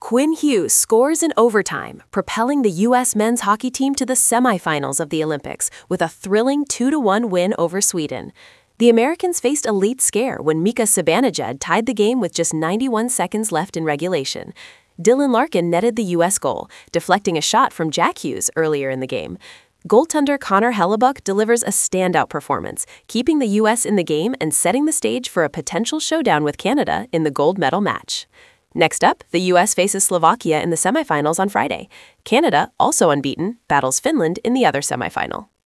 Quinn Hughes scores in overtime, propelling the U.S. men's hockey team to the semifinals of the Olympics with a thrilling 2-1 win over Sweden. The Americans faced a late scare when Mika Zibanejad tied the game with just 91 seconds left in regulation. Dylan Larkin netted the U.S. goal, deflecting a shot from Jack Hughes earlier in the game. Goaltender Connor Hellebuyck delivers a standout performance, keeping the U.S. in the game and setting the stage for a potential showdown with Canada in the gold medal match. Next up, the U.S. faces Slovakia in the semifinals on Friday. Canada, also unbeaten, battles Finland in the other semifinal.